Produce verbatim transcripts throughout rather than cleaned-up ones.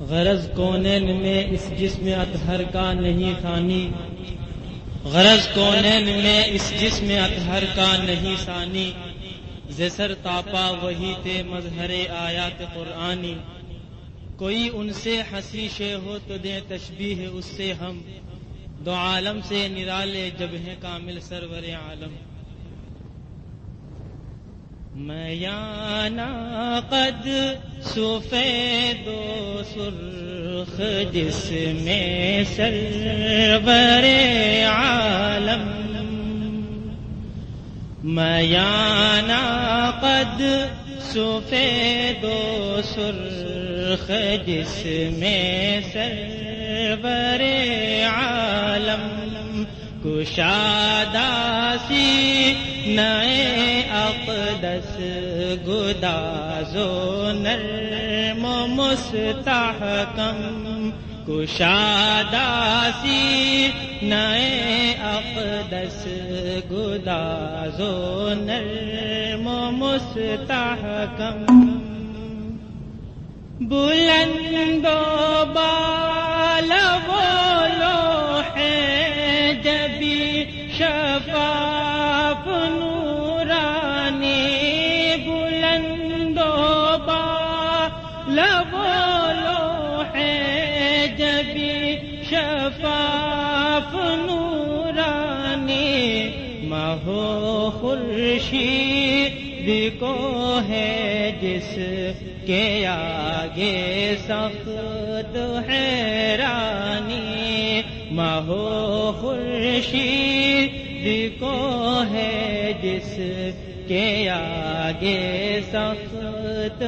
غرض کونین میں اس جسم اطہر کا نہیں ثانی، غرض کونین میں اس جسم اطہر کا نہیں ثانی، زسر تاپا وہی تے مظہر آیات قرآنی، کوئی ان سے ہنسی شے ہو تو دیں تشبیہ اس سے ہم، دو عالم سے نرالے جب ہیں کامل سرور عالم۔ میانہ قد سفید و سرخ جس میں سرور عالم، میانہ قد سفید و سرخ جس میں سرور عالم، کشادہ سینۂ اقدس گداز و نرم و مستحکم، کشادہ سینۂ اقدس گداز و نرم و مستحکم، بلند و بالا و لوح جبی شفاف نورانی، بلند و بالا و لوح جبی شفاف نورانی، ماہ و خورشید کو ہے جس کے آگے سخت حیرانی، ماہ و خورشید کو ہے جس کے آگے سخت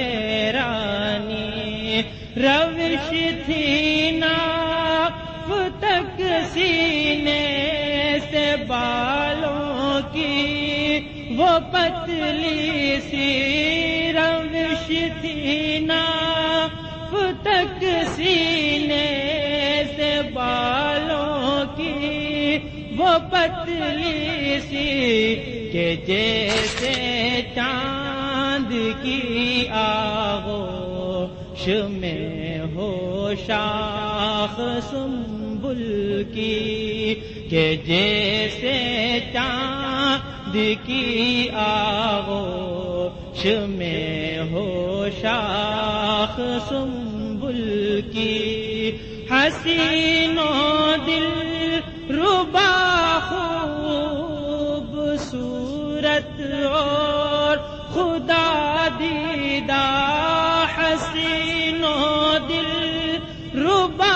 حیرانی، روش تھی ناف تک سینے سے بالوں کی وہ پتلی سی، روش تھی ناف تک سینے سے بالوں کی وہ پتلی سی، کہ جیسے چاند کی آغوش میں ہو شاخ سنبل کی، کہ جیسے چاند کی آغوش میں ہو شاخ سنبل کی، حسین و دل ربا خوب صورت اور خدا دیدہ، حسین و دل ربا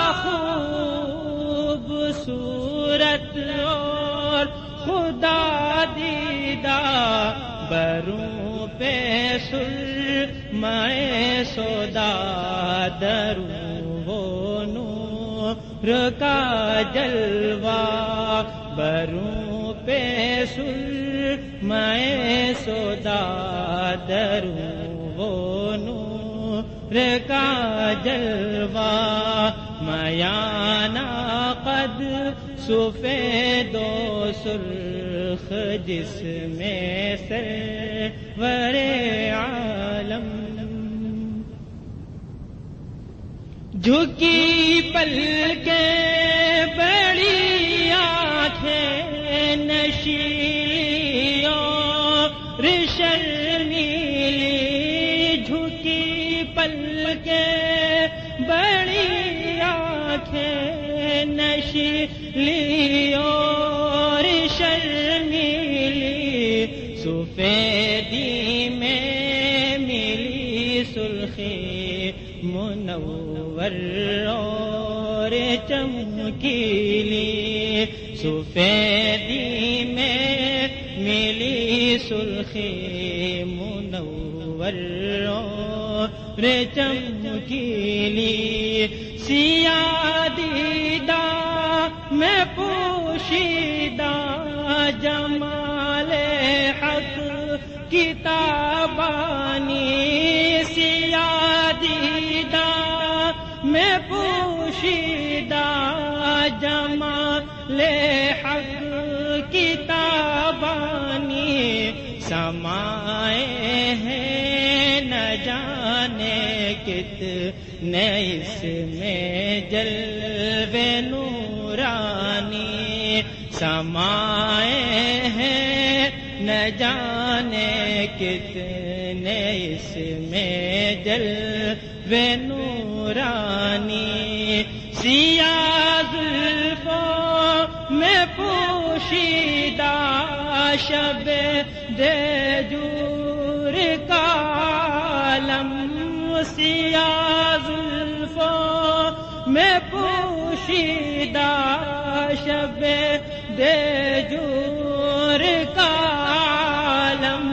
خوب صورت اور خدا دیدہ، بروں پہ سرمۂ سودا دروں وہ نور کا جلوہ، بروں پہ سرمۂ سودا دروں وہ نور کا جلوہ، میانہ قد سفید و سرخ جس میں سرور عالم، جھکی پلکیں بڑی آنکھیں نشیلی اور شرمیلی، جھکی پلکیں بڑی آنکھیں نشیلی اور شرمیلی، سفیدی میں ملی سرخی منور اور چمکیلی، سفیدی میں ملی سرخی منور اور چمکیلی، سیاہ دیدہ میں پوشیدہ جمال حق کتابانی، سیاہ دیدہ میں پوشیدہ جمال حق کتابانی، سمائے ہیں نہ جانے کتنے اس میں جلوے نورانی سمائے ہیں، نہ جانے کتنے اس میں جلوے نورانی، سیاہ زلفوں میں پوشیدہ شب دیجور کا عالم، سیاہ زلفوں میں پوشیدہ شب دیجور کا عالم،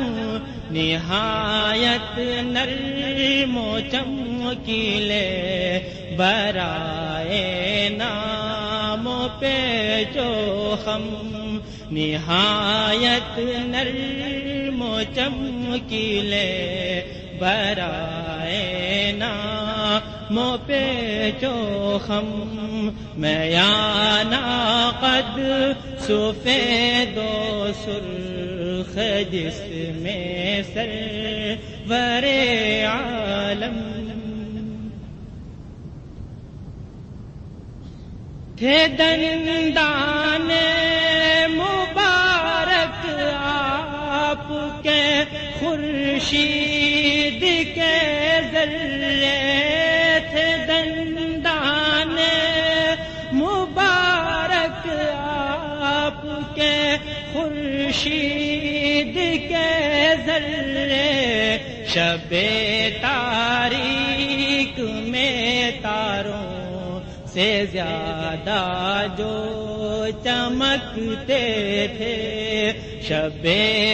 نہایت نرم و چمکیلے برائے نام و پیچ و خم، نہایت نرم و چمکیلے برائے نام و پیچ و خم، میانہ قد سفید و سرخ جس میں سرور عالم، تھے دندان مبارک آپ کے خورشید کے ذرے، تھے دندان مبارک آپ کے خورشید کے ذرے، شب تاریک میں تاروں سے زیادہ جو چمکتے تھے، شب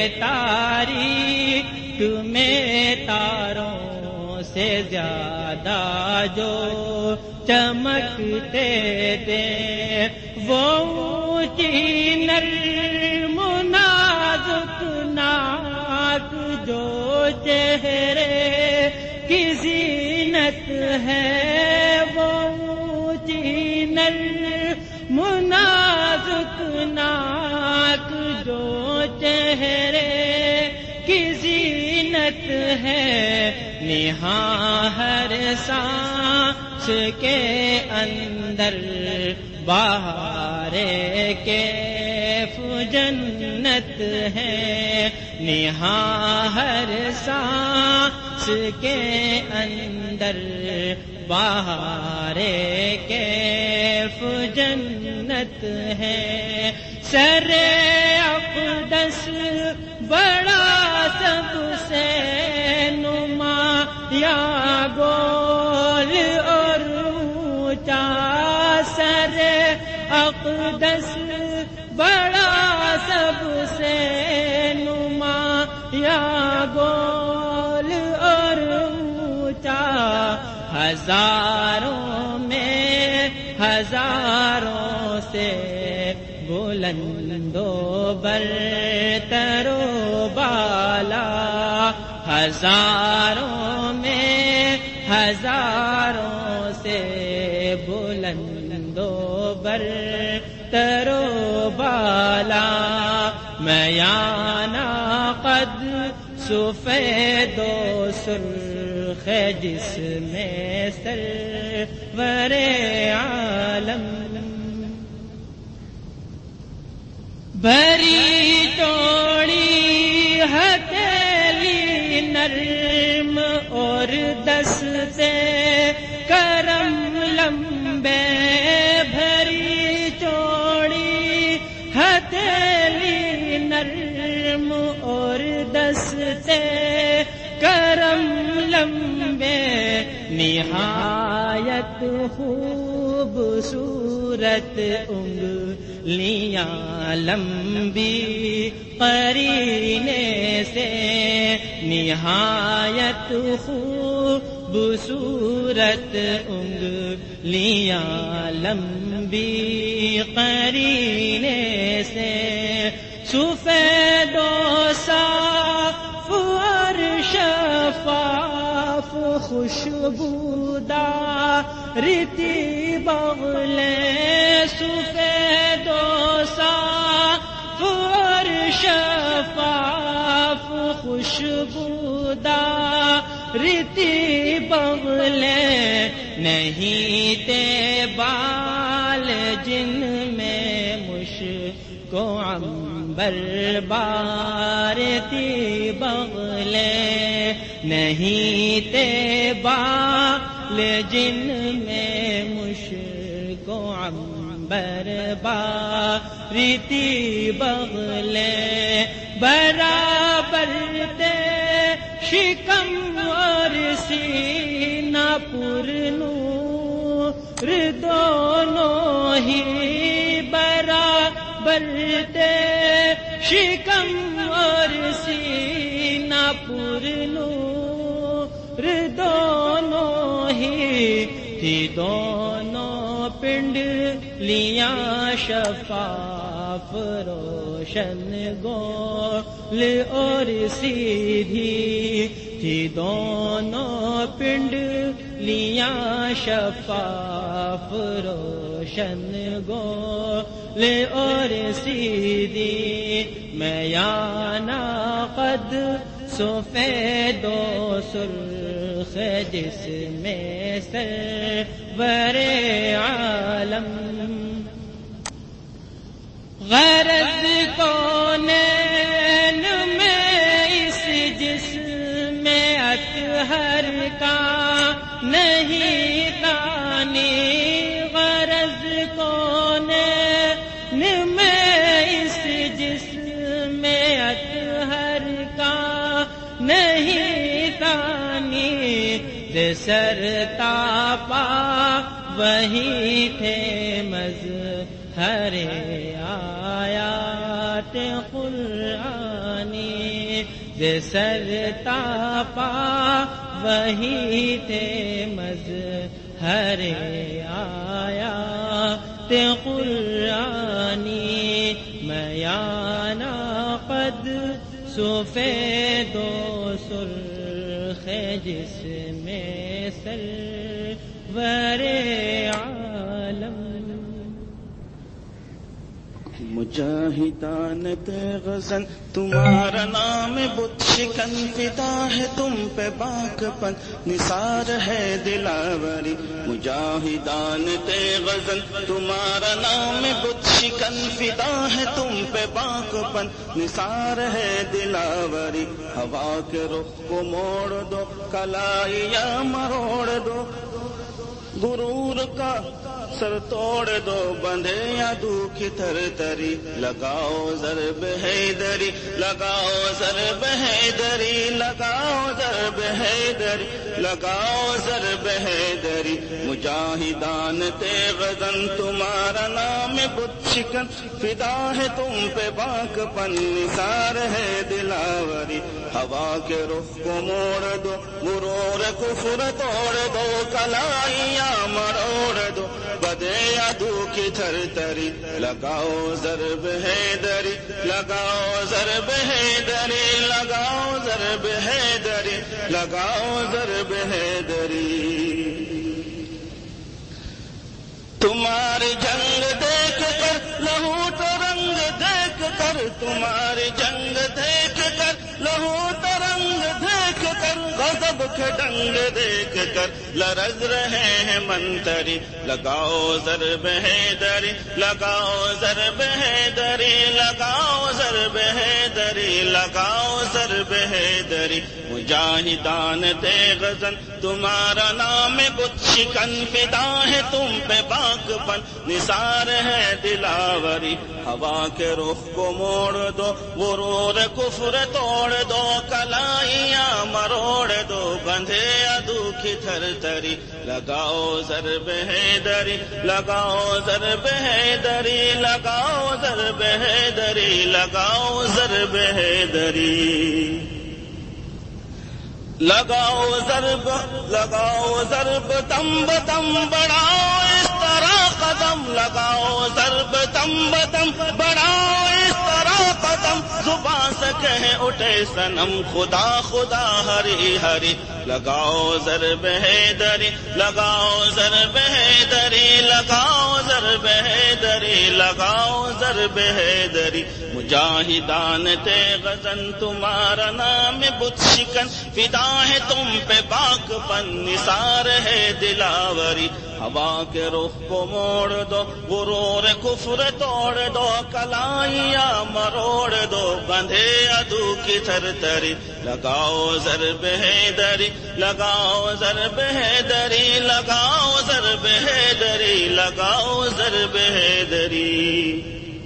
تاریک میں تاروں سے زیادہ جو چمکتے تھے، وہ اونچی نرم نازک ناک جو چہرے کی زینت ہے، وہ منازک ناک جو چہرے کی زینت ہے، نہاں ہر سانس کے اندر بہار کیف جنت ہے، نہاں ہر سانس کے اندر بہار کیف جنت ہے، سر اقدس بڑا سب سے نمایاں گول اور اونچا، سر اقدس بڑا سب سے نمایاں گول اور اونچا، ہزاروں میں ہزاروں سے بلند و برتر و بالا، ہزاروں میں ہزاروں سے بلند و برتر و بالا، میانہ قد سفید و سرخ جس میں سرور عالم، بھری چوڑی ہتھیلی نرم اور دستے کرم لمبے، بھری چوڑی ہتھیلی نرم اور دستے کرم لمبے، نہایت خوبصورت انگلیاں لمبی قرینے سے، نہایت خوبصورت انگلیاں لمبی قرینے سے، سفید و صاف اور شفاف خوشبودار ریتی بغلیں، سفید و صاف اور شفاف خوشبودار ریتی بغلے نہیں تے بال جن میں مشک و عنبر بارتی بغلے نہیں تے بال جن میں مشک و عنبر بارتی بغلے برابر تے شکم اور سینہ پر نور دونوں ہی برابر تے شکم اور سینہ پر نور دونوں ہی تھی دونوں پنڈ لیاں شفاف روشن گول اور سیدھی تھی دونوں پنڈ لیاں شفاف روشن گول اور سیدھی میانہ قد سفید و سرخ جس میں سرور عالم غرض کونین میں اس جسم اطہر کا نہیں دانی غرض کونین میں اس جسم اطہر کا نہیں دانی سر تاپا وہی تھے مظہر آیات قرآنی سر تاپا وہی تھے مظہر آیات قرآنی میانہ قد سفید و سرخ جس میں سرور عالم مجاہدان غزن تمہارا نام بت شکن فدا ہے تم پہ باک پن نثار ہے دلاوری مجاہدان غزن تمہارا نام بت شکن فدا ہے تم پہ باک پن نثار ہے دلاوری ہوا کے رخ کو موڑ دو کلائیاں مروڑ دو غرور کا سر توڑ دو بندھے عدو کی تھر تری لگاؤ ضرب حیدری لگاؤ ضرب حیدری لگاؤ ضرب حیدری لگاؤ ضرب حیدری مجاہدان غزن تمہارا نام بت شکن فدا ہے تم پہ باک پن نثار ہے دلاوری ہوا کے رخ کو موڑ دو غرور کفر توڑ دو کلائیاں مروڑ دو بدے عدو کی تھر تری لگاؤ ضرب حیدری لگاؤ ضرب حیدری لگاؤ ضرب حیدری لگاؤ ضرب حیدری تمہاری جنگ دیکھ کر لہو تو رنگ دیکھ کر تمہاری جنگ دیکھ کر لہو تو رنگ دیکھ کر غضب کے ڈنگ دیکھ کر لرز رہے ہیں منتری لگاؤ ضرب حیدری لگاؤ ضرب حیدری لگاؤ ضرب حیدری لگاؤ ضرب حیدری مجاہدان غزن تمہارا نام بت شکن فدا ہے تم پہ باک پن نثار ہے دلاوری ہوا کے رخ کو موڑ دو غرور کفر توڑ دو کلائیاں مروڑ دو بندھے عدو کی تھر تری لگاؤ ضرب حیدری لگاؤ ضرب حیدری لگاؤ ضرب حیدری لگاؤ ضرب حیدری لگاؤ ضرب لگاؤ ضرب تم بتم بڑھاؤ اس طرح قدم لگاؤ ضرب تم بتم بڑھاؤ اس طرح قدم زبان سے کہے اٹھے صنم خدا خدا ہری ہری لگاؤ ضرب حیدری لگاؤ ضرب حیدری لگاؤ ضرب حیدری لگاؤ ضرب حیدری مجاہدان تے غزن تمہارا نام بت شکن فدا ہے تم پہ پاک پن نثار ہے دلاوری ہوا کے رخ کو موڑ دو غرور کفر توڑ دو کلائیاں مروڑ دو بندھے عدو کی تھر تری لگاؤ ضرب حیدری لگاؤ ضرب حیدری لگاؤ ضرب حیدری لگاؤ ضرب حیدری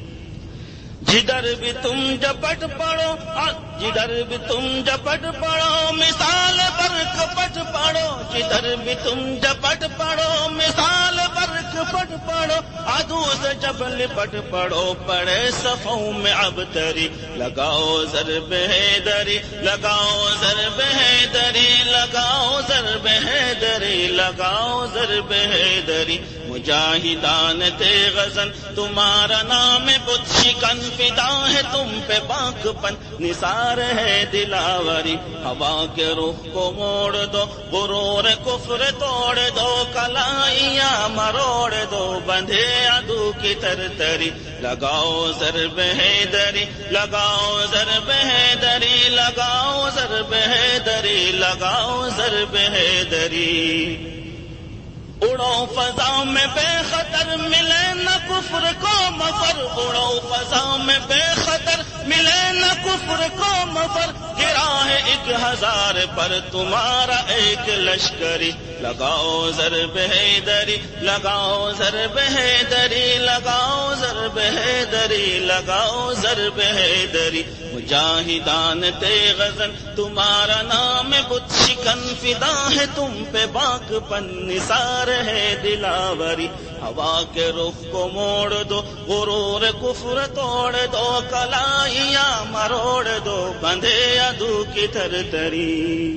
جدھر بھی تم جپٹ پڑو جدھر بھی تم جپٹ پڑو مثال برق پٹ پڑو جدھر بھی تم جپٹ پڑو مثال برق پٹ پڑو عدو سے جب لپٹ پڑو پڑے صفوں میں اب تری لگاؤ ضرب حیدری لگاؤ ضرب حیدری لگاؤ ضرب حیدری لگاؤ ضرب حیدری مجاہدان تے غزن تمہارا نام بت شکن فدا ہے تم پہ پاک پن نثار ہے دلاوری ہوا کے رخ کو موڑ دو غرور کفر توڑ دو کلائیاں مروڑ دو بندھے عدو کی تر تری لگاؤ ضرب حیدری لگاؤ ضرب حیدری لگاؤ ضرب حیدری لگاؤ ضرب حیدری اڑو فضا میں بے خطر ملے نہ کفر کو مفر اڑو فضا میں بے خطر ملے نہ کفر کو مفر گرا ہے ایک ہزار پر تمہارا ایک لشکری لگاؤ ضرب حیدری لگاؤ ضرب حیدری لگاؤ ضرب حیدری لگاؤ ضرب حیدری مجاہدان تے غزن تمہارا نام بت شکن فدا ہے تم پہ باک پن نثار ہے دلاوری ہوا کے رخ کو موڑ دو غرور کفر توڑ دو کلائیاں مروڑ دو بندھے عدو کی تھر تری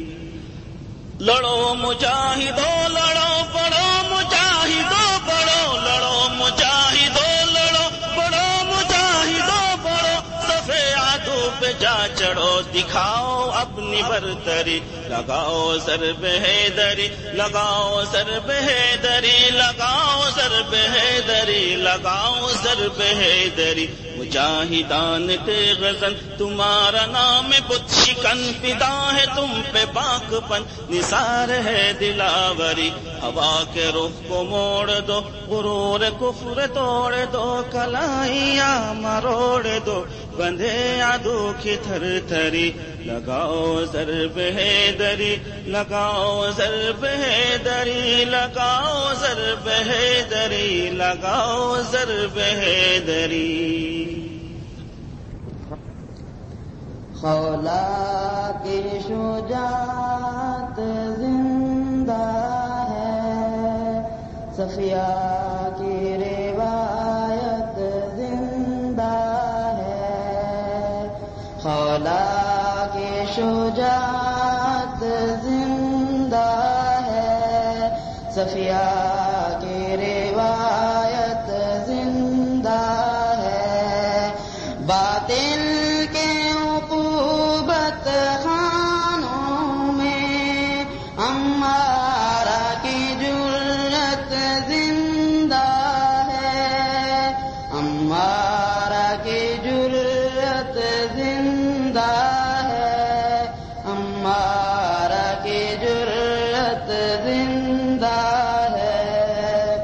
لڑو مجاہدو لڑو بڑو مجاہدو بڑو لڑو مجاہدو لڑو بڑو مجاہدو بڑو صفے عدو پہ جا چڑھو دکھاؤ اپنی برتری لگاؤ ضرب حیدری لگاؤ ضرب حیدری لگاؤ ضرب حیدری لگاؤ ضرب حیدری مجاہدان تے غزن تمہارا نام بت شکن فدا ہے تم پہ پاک پن نثار ہے دلاوری ہوا کے رخ کو موڑ دو غرور کفر توڑ دو کلائیاں مروڑ دو بندھے عدو کی تھر تھری لگاؤ ضرب حیدری لگاؤ ضرب حیدری لگاؤ ضرب حیدری لگاؤ ضرب حیدری خولا کی شجاعت زندہ ہے صفیہ کی روایت زندہ ہے خولا کی شجاعت زندہ ہے صفیہ کی روایت زندہ ہے باطل کے عقوبت خانوں میں عمارہ کی جرت زندہ ہے عمارہ کی جرت زندہ ہے عمارہ کی جرت زندہ ہے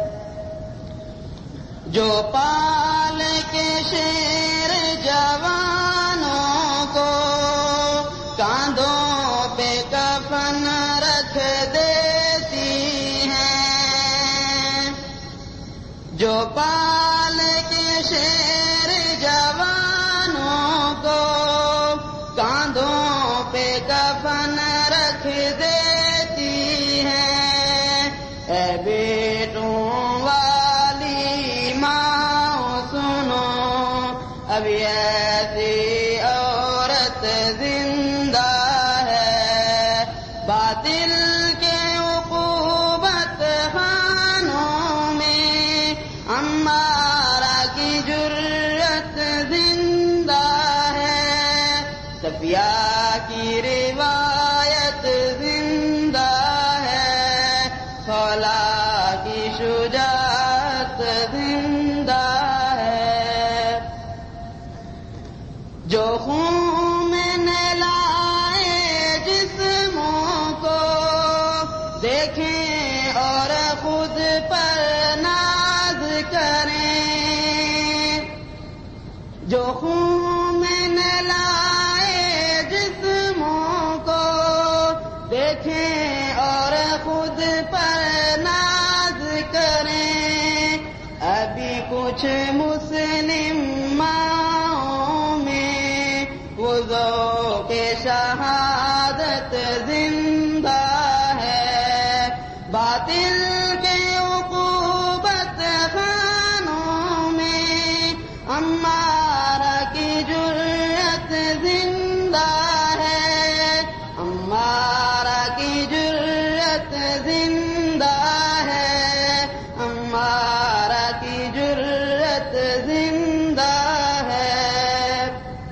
جو پال کے شیر جوانوں کو کاندھوں پہ کفن رکھ دیتی ہیں جو پال کے شیر جوانوں کو کاندھوں پہ کفن رکھ دیتی ہیں اے بیٹوں والی ماں سنو اب ایسی عورت زندہ ہے باطل کے عقوبت خانوں میں عمارہ کی جرت زندہ ہے صفیہ کی روایت زندہ ہے خولا کی شجاعت زندہ ہے کریں، جو خون میں نلائے جسموں کو دیکھیں اور خود پر ناز کریں۔ ابھی کچھ مسلم ماؤں میں وہ ذوق شہادت زندہ ہے، باطل کے عقوبت خانوں میں امارہ کی جرأت زندہ ہے، امارہ کی جرأت زندہ ہے، امارہ کی جرأت زندہ ہے۔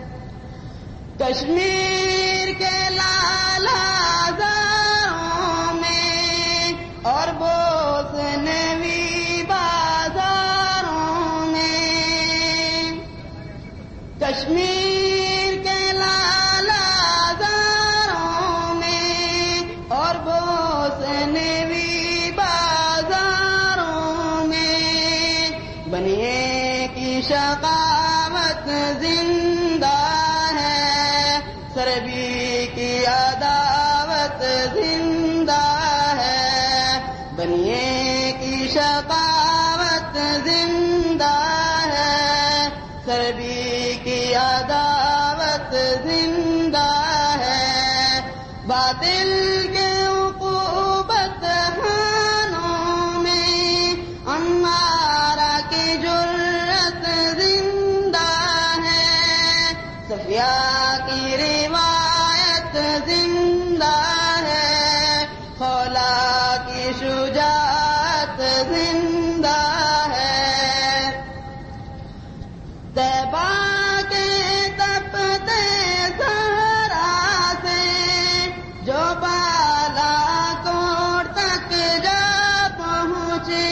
کشمیر کے لالا زاروں میں اور بوسنوی بازاروں میں، کشمیر کے لالا زاروں میں اور بوسنوی بازاروں میں بنیے کی شقاوت زندہ ہے، سربی کی عداوت زندہ ہے، بنیے کی شقاوت زندہ ہے، سربی کی عداوت زندہ ہے، باطل کے عقوبت خانوں میں امارہ کی جرأت زندہ ہے، صفیہ کی روایت زندہ ہے، خولا کی شجاعت زندہ ہے، طیبہ کے تپتے صحرا سے جو بالا کوٹ تک جا پہنچی،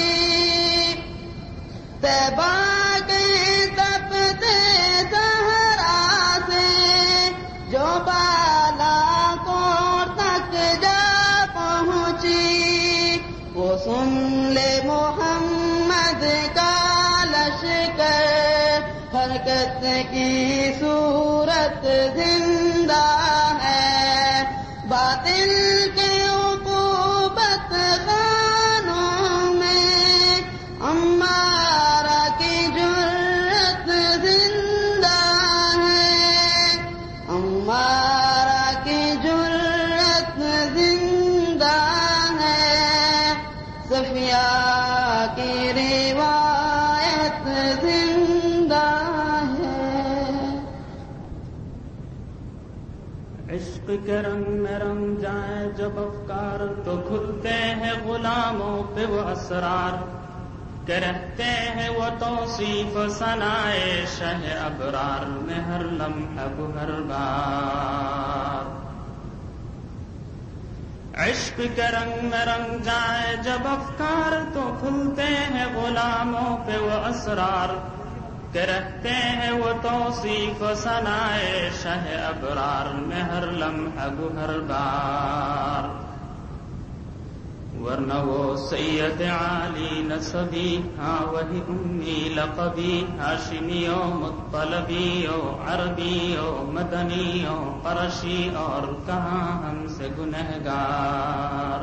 طیبہ کے تپتے صحرا سے جو بالا کوٹ تک جا پہنچی، وہ سن لے محمد کا لشکر حرکت کی صورت زندہ ہے، باطل کے عقوبت خانوں میں امارہ کی جرأت زندہ ہے، امارہ کی جرأت زندہ ہے، صفیہ کی روایت زندہ ہے۔ عشق کے رنگ میں رنگ جائیں جب افکار تو کھلتے ہیں غلاموں پہ وہ اسرار، کہ رہتے ہیں وہ توصیف ثنائے شہ ابرار میں ہر لمحہ ہر بار۔ عشق کے رنگ میں رنگ جائیں جب افکار تو کھلتے ہیں غلاموں پہ وہ اسرار، کہ رہتے ہیں وہ توصیف ثنائے شہ ابرار میں ہر لمحہ ہر بار۔ ورنہ وہ سید عالی نسبی، ہاں وہی امی لقبی، ہاشمیوں مطلبیوں عربیوں مدنیوں قرشی، اور کہاں ہم سے گنہگار۔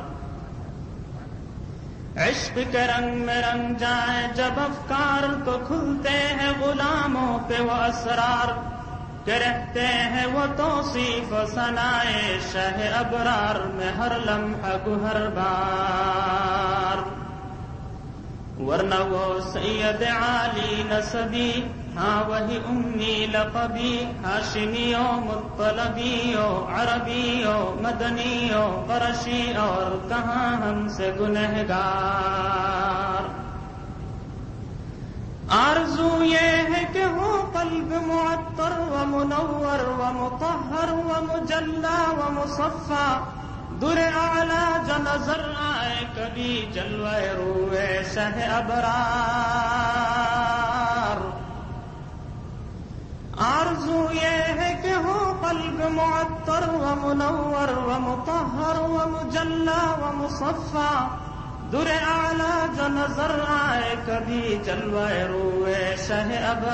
عشق کے رنگ میں رنگ جائیں جب افکار تو کھلتے ہیں غلاموں پہ وہ اسرار، کہ رہتے ہیں وہ توصیف ثنائے شہ ابرار میں ہر لمحہ ہر بار۔ ورنہ وہ سید عالی نسبی، ہاں وہی امی لقبی، ہاشمیوں مطلبیوں عربیوں مدنیوں قرشی، اور کہاں ہم سے گنہگار۔ آرزو یہ ہے کہ ہو قلب معطر و منور و مطہر و مجلا و مصفا، در اعلیٰ جو نظر آئے کبھی جلوہ روئے شہ ابرار۔ آرزو یہ ہے کہ ہو قلب معطر و منور و مطہر و مجلا و مصفا، در اعلیٰ جو نظر آئے کبھی جلوہ روئے شہ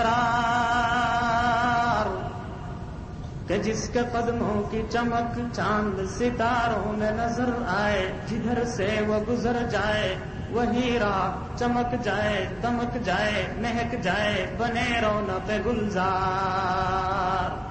ابرار، کہ جس کے قدموں کی چمک چاند ستاروں میں نظر آئے، جدھر سے وہ گزر جائے وہی راہ چمک جائے، دمک جائے، مہک جائے، بنے رونق گلزار۔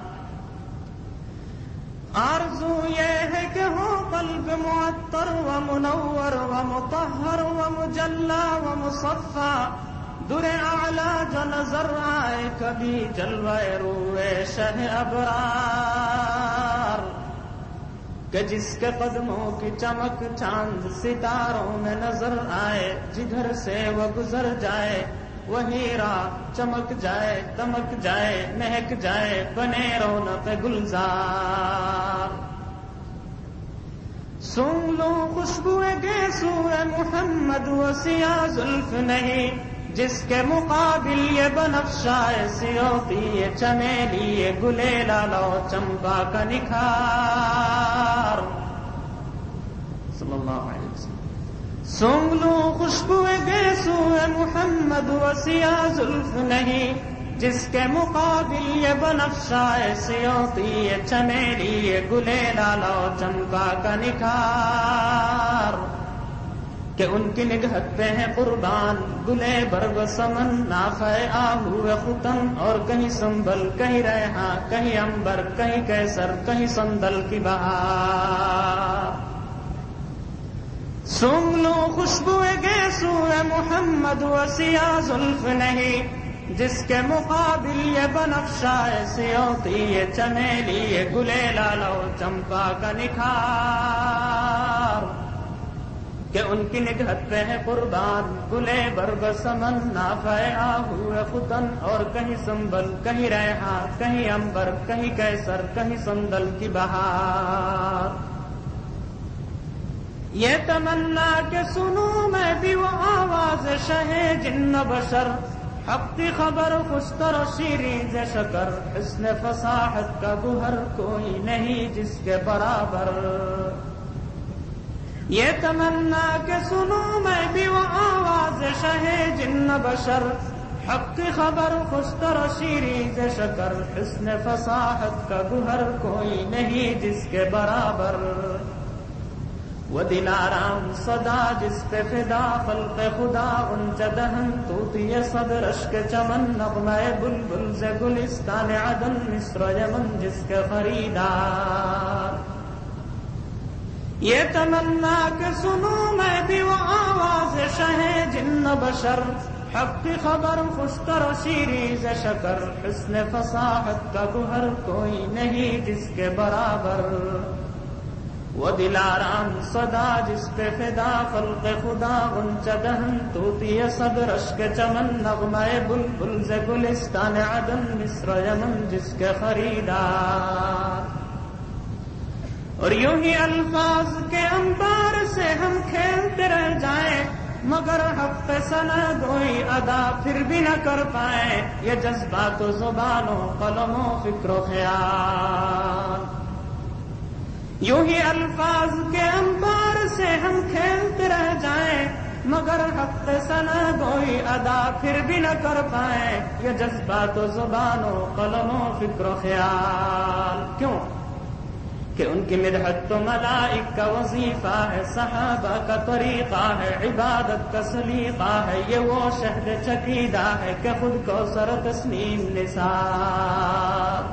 آرزو یہ ہے کہ ہو قلب معطر و منور و مطہر و مجلا و مصفا، در اعلیٰ جو نظر آئے کبھی جلوہ روئے شہ ابرار، کہ جس کے قدموں کی چمک چاند ستاروں میں نظر آئے، جدھر سے وہ گزر جائے وہی راہ چمک جائے، دمک جائے، مہک جائے، بنے رونق گلزار۔ سونگ لوں خوشبوئے گیسو محمد و سیاہ زلف نہیں، جس کے مقابل یہ بنفشائے سیوتی، یہ چمیلی، یہ گلے لالو چمپا کا نکھار، صلی اللہ علیہ وسلم۔ سونگ لوں خوشبوئے گیسو محمد و سیاہ زلف نہیں، جس کے مقابل یہ بنفشائے سیوتی، یہ چمیلی، یہ گلے لالو چمپا کا نکھار، کہ ان کی نگہت پہ ہے قربان گلے برگ سمن، نافع آہو ختن، اور کہیں سنبل، کہیں ریحاں، کہیں امبر، کہیں کیسر، کہیں سندل کی بہار۔ سونگ لو خوشبوئے گیسو محمد و سیاہ زلف نہیں، جس کے مقابل یہ بنفشائے سیوتی، یہ چمیلی، یہ گلے لالو چمپا کا نکھار، کہ ان کی نگہت پہ ہے قربان گلے برگ سمن، نافع آہو ختن، اور کہیں سنبل، کہیں ریحاں، کہیں امبر، کہیں کیسر، کہیں سندل کی بہار۔ یہ تمنا کہ سنوں میں بھی وہ آواز شہ جن بشر، حق کی خبر خوشتر و شیریں ز شکر، حسن فصاحت کا گوہر کوئی نہیں جس کے برابر۔ یہ تمنا کہ سنوں میں بھی وہ آواز شہ جن بشر، حق کی خبر خوشتر و شیریں ز شکر، حسن فصاحت کا گوہر کوئی نہیں جس کے برابر۔ وہ دلارام صدا جس پہ فدا خلق خدا، غنچ دہن طوطی صدر اشک چمن، نغمہ بلبل ز گلستان عدن، مصر یمن جس کے خریدار۔ یہ تمنا کہ سنوں میں بھی وہ آواز شہ جن بشر، حق کی خبر خوشتر و شیریں ز شکر، حسن فصاحت کا گوہر کوئی نہیں جس کے برابر۔ وہ دلارام صدا جس پہ فدا خلق خدا، غنچ دہن طوطی صدر اشک چمن، نغمہ بلبل ز گلستان عدن، مصر یمن جس کے خریدار۔ اور یوں ہی الفاظ کے انبار سے ہم کھیلتے رہ جائیں، مگر حق پہ ثنا گوئی ادا پھر بھی نہ کر پائیں، یہ جذبات و زبانوں قلم و فکر و خیال۔ یوں ہی الفاظ کے انبار سے ہم کھیلتے رہ جائیں، مگر حق پہ ثنا گوئی ادا پھر بھی نہ کر پائیں، یہ جذبات و زبانوں قلم و فکر و خیال۔ کیوں کہ ان کی مدحت تو ملائک کا وظیفہ ہے، صحابہ کا طریقہ ہے، عبادت کا سلیقہ ہے، یہ وہ شہد چکیدہ ہے کہ خود کو سر تسلیم نثار۔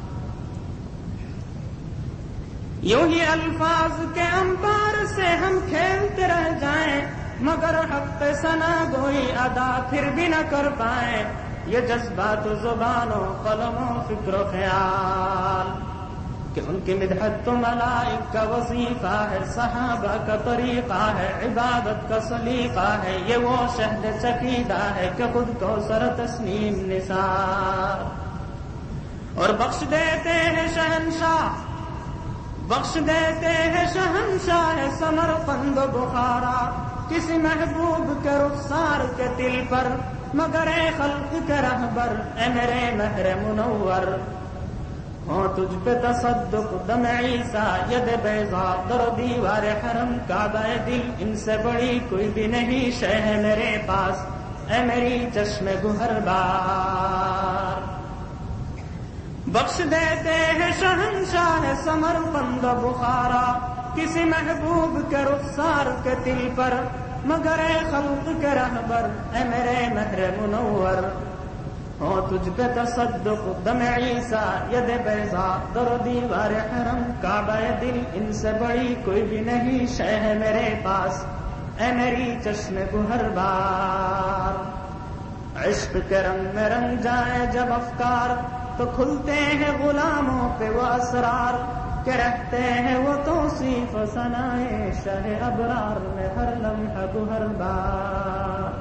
یوں ہی الفاظ کے انبار سے ہم کھیلتے رہ جائیں، مگر حق پہ ثنا گوئی ادا پھر بھی نہ کر پائیں، یہ جذبات و زبان و قلم و فکر و خیال۔ کہ ان کی مدحت تو ملائک کا وظیفہ ہے، صحابہ کا طریقہ ہے، عبادت کا سلیقہ ہے، یہ وہ شہد چکیدہ ہے کہ خود کو سر تسلیم نثار۔ اور بخش دیتے ہیں شہنشاہ، بخش دیتے ہیں شہنشاہ سمرقند و بخارا، کسی محبوب کے رخسار کے دل پر، مگر اے خلق کے رہبر اے میرے مہر منور، ہو تجھ پہ تصدق دم عیسیٰ ید بیضا در دیوار حرم کعبہ دل ان سے بڑی کوئی بھی نہیں شے ہے میرے پاس اے میری چشم گہر بار بخش دیتے ہیں شہنشاہ سمرقند و بخارا کسی محبوب کے رخسار کے دل پر مگر اے خلق کے رہبر اے میرے مہر منور ہو تجھ پہ تصدق دم عیسیٰ ید بیضا در دیوار حرم کعبہ دل ان سے بڑی کوئی بھی نہیں شے ہے میرے پاس اے میری چشم گہر بار عشق کے رنگ میں رنگ جائے جب افکار تو کھلتے ہیں غلاموں پہ وہ اسرار کہ رہتے ہیں وہ توصیف ثنائے شہ ابرار میں ہر لمحہ گہر بار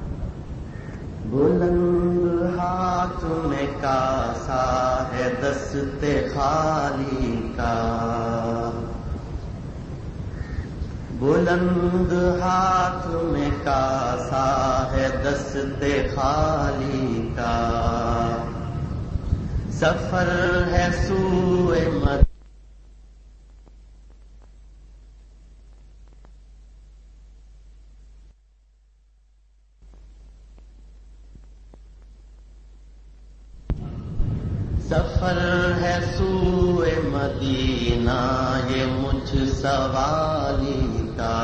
بلند ہاتھ میں کاسا ہے دست خالی کا بلند ہاتھ میں کاسا ہے دست خالی کا سفر ہے سوئے مد سفر ہے سوئے مدینہ یہ مجھ سوالی کا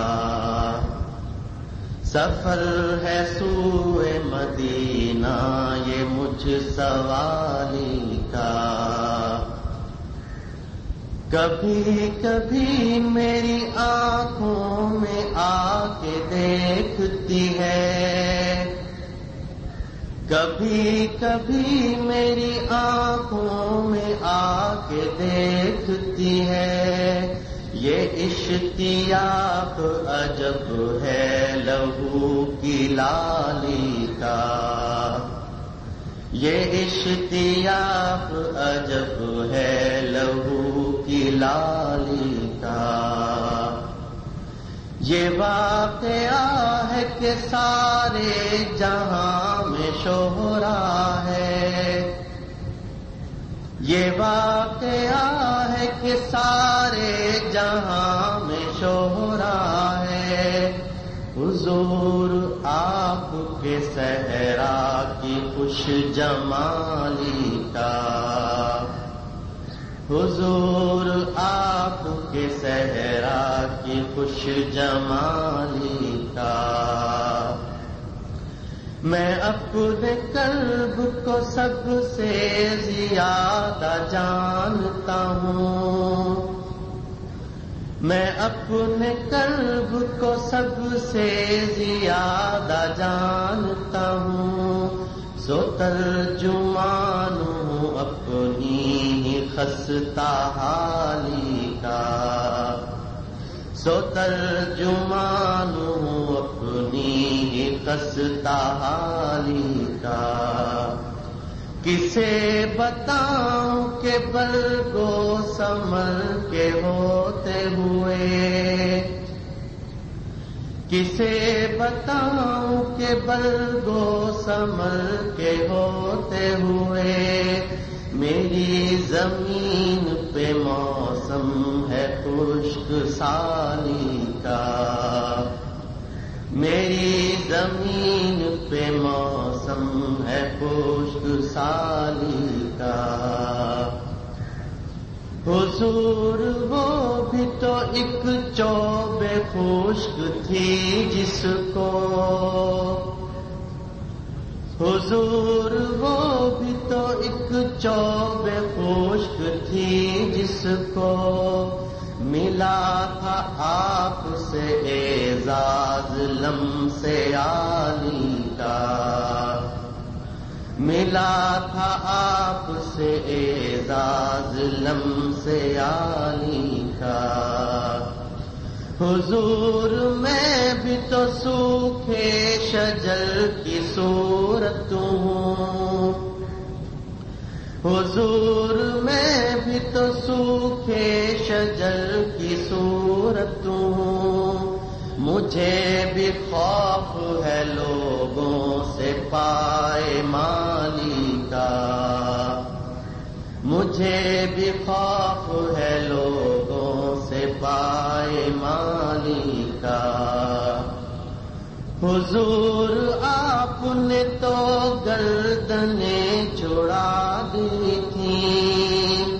سفر ہے سوئے مدینہ یہ مجھ سوالی کا کبھی کبھی میری آنکھوں میں آ کے دیکھتی ہے کبھی کبھی میری آنکھوں میں آ کے دیکھتی ہے یہ اشتیاق عجب ہے لہو کی لالی کا یہ اشتیاق عجب ہے لہو کی لالی کا یہ واقعہ ہے کہ سارے جہاں میں شہرا ہے یہ واقعہ ہے کہ سارے جہاں میں شہرا ہے حضور آپ کے صحرا کی خوش جمالی کا حضور آپ کے صحرا کی خوش جمالی کا میں اپنے قلب کو سب سے زیادہ جانتا ہوں میں اپنے قلب کو سب سے زیادہ جانتا ہوں سو ترجمان ہوں اپنی ہی خستہ حالی کا سو ترجمان ہوں اپنی ہی خستہ حالی کا کسے بتاؤں کہ برگو سمر کے ہوتے ہوئے کسے بتاؤں کہ برگو سمر کے ہوتے ہوئے میری زمین پہ موسم ہے خشک سالی کا میری زمین پہ موسم ہے خشک سالی کا حضور وہ بھی تو ایک چوب خشک تھی جس کو حضور وہ بھی تو ایک چوب خشک تھی جس کو ملا تھا آپ سے اعزاز لمس عالی کا ملا تھا آپ سے اعزاز لمس عالی کا حضور میں بھی تو سوکھے شجر کی صورت ہوں حضور میں بھی تو سوکھے شجر کی صورت ہوں مجھے بھی خوف ہے لوگوں سے پائے مالی کا مجھے مجھے بھی خوف ہے لوگوں سے پائے مالی کا، حضور آپ نے تو گردنیں چھڑا دی تھیں،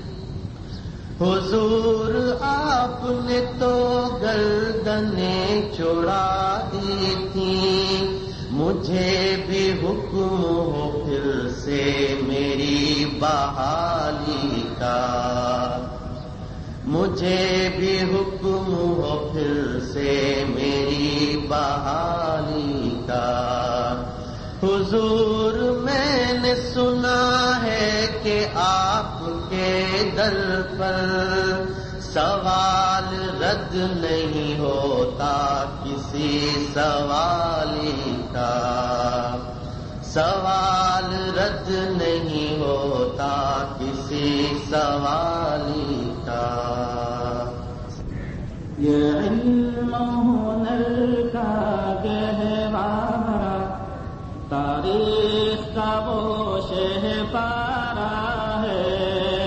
حضور آپ نے تو گردنیں چھڑا دی تھیں، مجھے بھی حکم ہو پھر سے میری بحالی کا، مجھے بھی حکم ہو پھر سے میری بحالی کا۔ حضور میں نے سنا ہے کہ آپ کے در پر سوال رد نہیں ہوتا کسی سوالی کا، سوال رد نہیں ہوتا کسی سوالی کا۔ یہ علم ہنر کا گہوارہ تاریخ کا وہ شہپارہ ہے،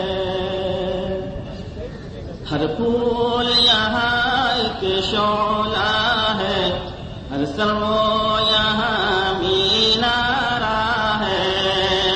ہر پھول یہاں ایک شعلہ ہے، ہر سرو یہاں مینارہ ہے،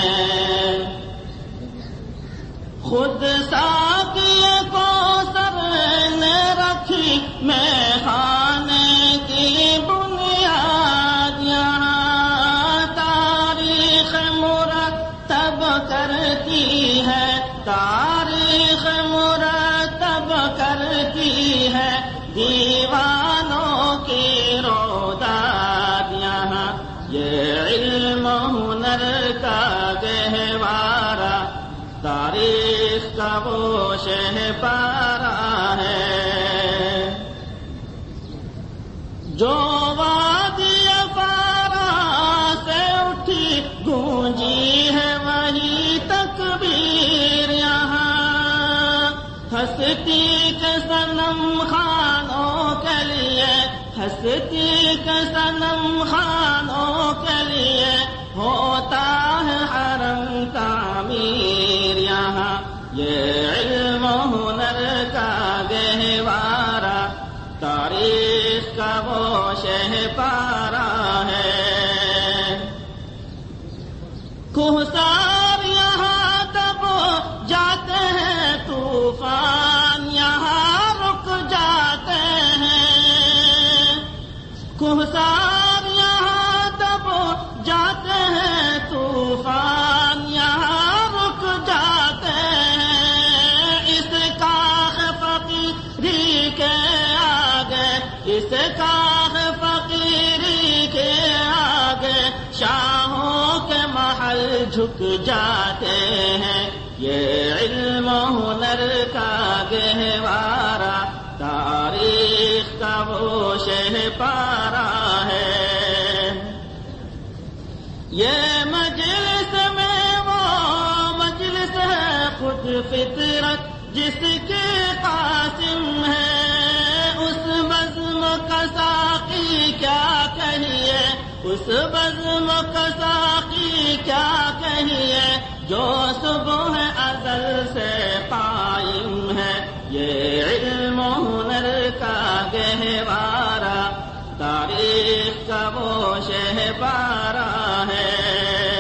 خود ساقی کو سر نے رکھی میں خانے کی بنیاد، یہاں تاریخ مرتب کرتی ہے، تاریخ مرتب کرتی ہے دیوانوں کی روداد، یہاں یہ علم ہنر کا گہوارہ تاریخ کا وہ شہپارہ ہے، جو وادی پارا سے اٹھی گونجی ہے وہی تکبیر، یہاں ہستی کے صنم خانوں کے لیے، ہستی کے صنم خانوں کے لیے ہوتا ہے حرم تعمیر، یہاں یہ علم ہنر کا گہوارہ تاریخ کا وہ شہپارہ ہے، کوہسار یہاں تب جاتے ہیں طوفان یہاں رک جاتے ہیں، کوہسار یہاں تب جاتے ہیں طوفان یہاں رک جاتے ہیں، اس کاخ فقیری کے آگے، اس کاخ فقیری کے آگے شاہوں کے محل جھک جاتے ہیں، یہ علم ہنر کا گہوارہ تاریخ کا وہ شہپارہ ہے، یہ مجلس میں وہ مجلس ہے خود فطرت جس کے قاسم ہے، اس بزم کا ساقی کیا کہیے، اس بزم کا ساقی کیا کہیے، جو صبح ازل سے قائم ہے، یہ علم ہنر کا گہوارہ تاریخ کا وہ شہپارہ ہے،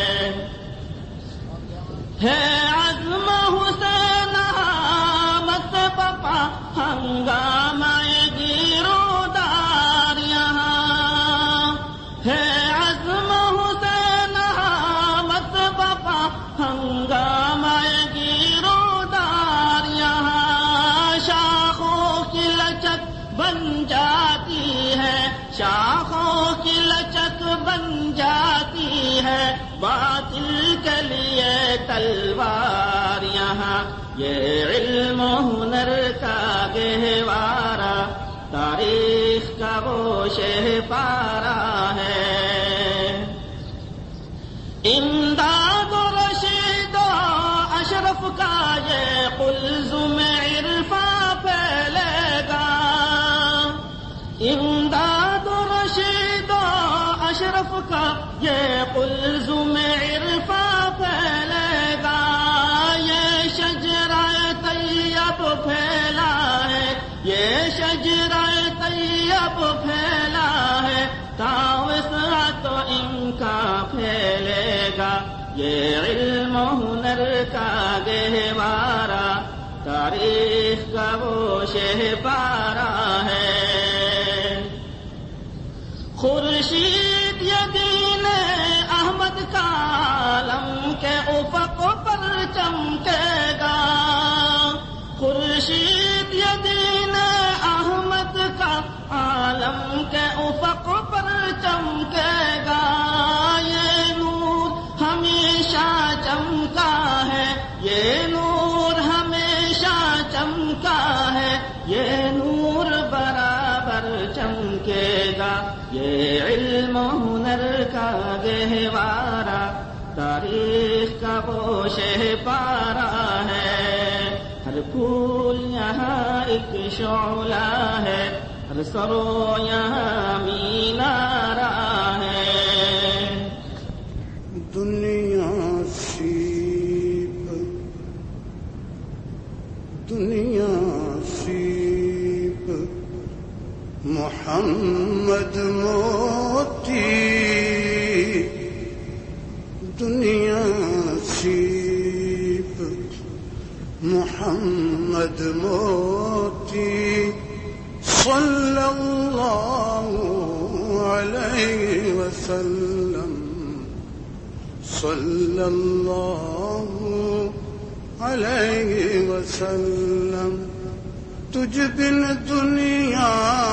ہے عزم حسین مت پپا ہنگامہ گیرودار، یہاں ہے عزم حسین مت پپا ہنگامہ گیرودار، یہاں شاخوں کی لچک بن جاتی ہے، شاخوں کی لچک بن جاتی ہے، باطل کے لیے تلوار، یہاں یہ علم ہنر کا گہوارہ تاریخ کا وہ شہپارہ ہے، امداد و رشید و اشرف کا یہ قلزم عرفاں پھیلے گا، امداد و رشید و اشرف کا یہ قلزم عرفاں پھیلے گا، یہ شج شجرہ طیب پھیلا ہے تا وسعت ان کا پھیلے گا یہ علم و ہنر کا گہوارہ تاریخ کا وہ شہ پارا ہے خورشید یدین احمد کا عالم کے افق پر چمکے گا خورشید یدین احمد کا عالم کے افق پر چمکے گا یہ نور ہمیشہ چمکا ہے یہ نور ہمیشہ چمکا ہے یہ نور برابر چمکے گا یہ علم و ہنر کا گہوارہ تاریخ کا وہ شہ پارا ہے ہر پھول یہاں ایک شعلہ ہے ہر سرو یہاں مینارہ ہے دنیا سیب دنیا سیب محمد موتی دنیا سیب محمد موتی صلی اللہ علیہ وسلم صلی اللہ علیہ وسلم تجھ بن دنیا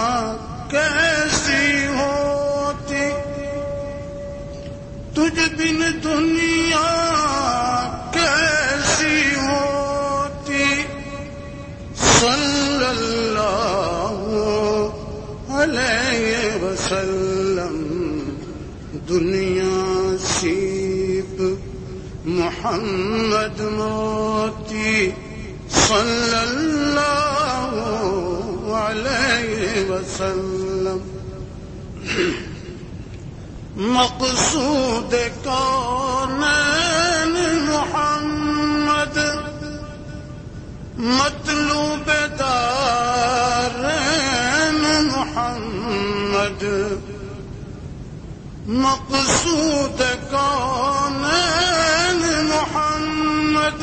کیسی ہوتی تجھ بن دنیا کیسی ہوتی صلی اللہ علیہ وسلم دنیا سیب محمد موتی صلی اللہ علیہ وسلم مقصود کونین محمد مطلوب دارین محمد مقصود کونین محمد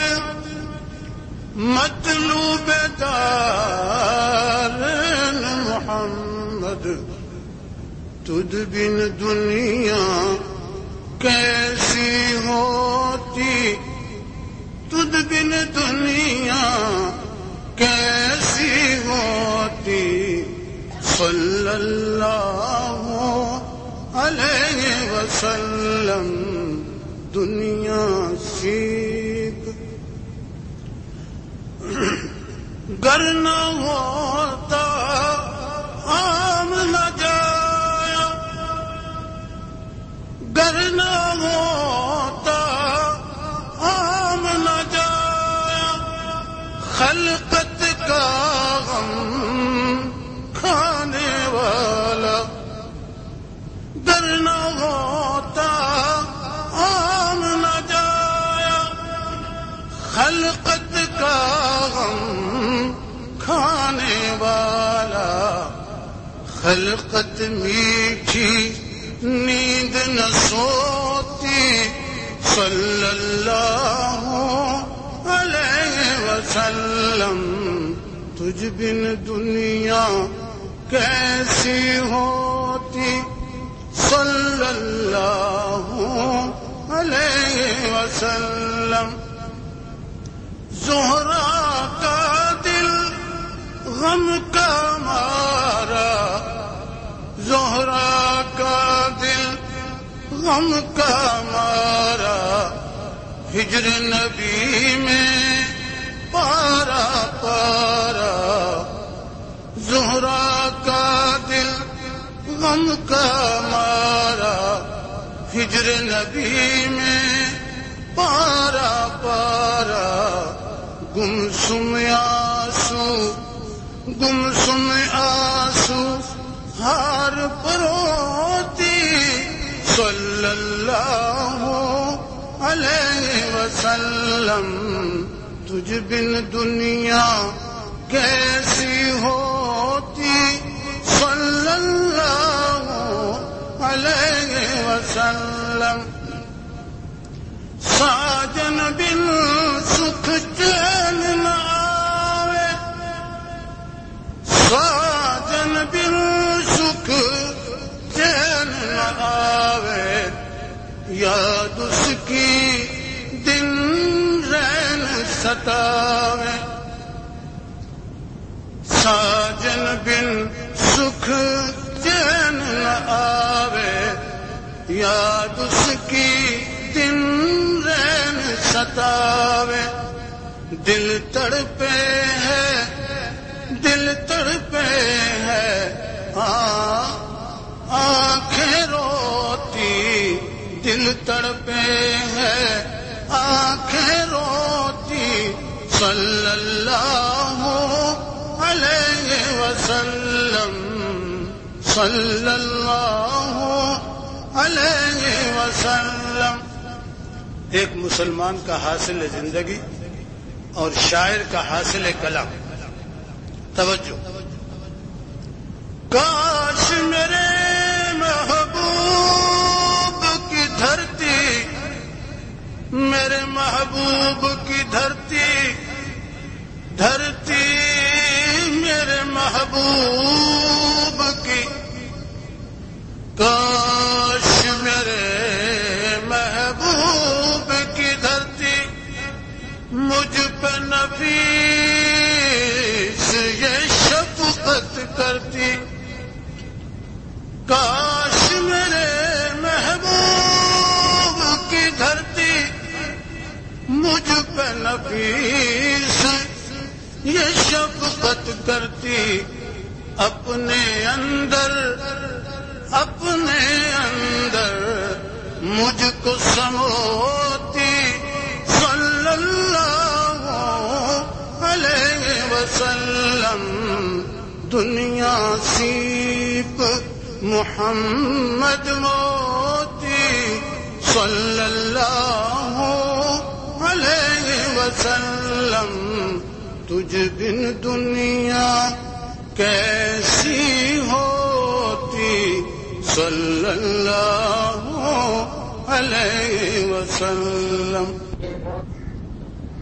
مطلوب دارین محمد تجھ بن دنیا کیسی ہوتی تجھ بن دنیا کیسی ہوتی صلی اللہ علیہ وسلم دنیا سیب گر نہ ہوتا عام نہ جایا گر نہ ہوتا عام نہ جایا خلقت کا غم کھانے والا گر نہ ہوتا عام نہ جایا خلقت کا غم کھانے والا خلقت میٹھی نیند نہ سوتی صلی اللہ علیہ وسلم تجھ بن دنیا کیسی ہوتی صلی اللہ علیہ وسلم زہرا کا دل غم کا مارا زہرا کا دل غم کا مارا ہجر نبی میں پارا پارا زہرا کا دل غم کا مارا ہجر نبی میں پارا پارا گمسم آنسو گمسم آنسو ہار پروتی صلی اللہ علیہ وسلم تجھ بن دنیا کیسی ہوتی علیہ وسلم ساجن بن سکھ چین نہ آوے ساجن بن سکھ چین نہ آوے یاد اس کی دن رین ستاوے ساجن بن سکھ چین نہ آوے یاد اس کی دن رین ستاوے دل تڑپے ہے دل تڑپے ہے آنکھیں روتی دل تڑپے ہے آنکھیں روتی صلی اللہ علیہ وسلم صلی اللہ علیہ وسلم. ایک مسلمان کا حاصل زندگی اور شاعر کا حاصل کلام. توجہ. کاش میرے محبوب کی دھرتی میرے محبوب کی دھرتی دھرتی میرے محبوب کی کاش میرے محبوب کی دھرتی مجھ پہ نفیس یہ شفقت کرتی کاش میرے محبوب کی دھرتی مجھ پہ نفیس یہ شفقت کرتی اپنے اندر اپنے اندر مجھ کو سموتی صلی اللہ علیہ وسلم. دنیا سیپ محمد موتی صلی اللہ علیہ وسلم. تجھ بن دنیا کیسی ہوتی صلی اللہ علیہ وسلم.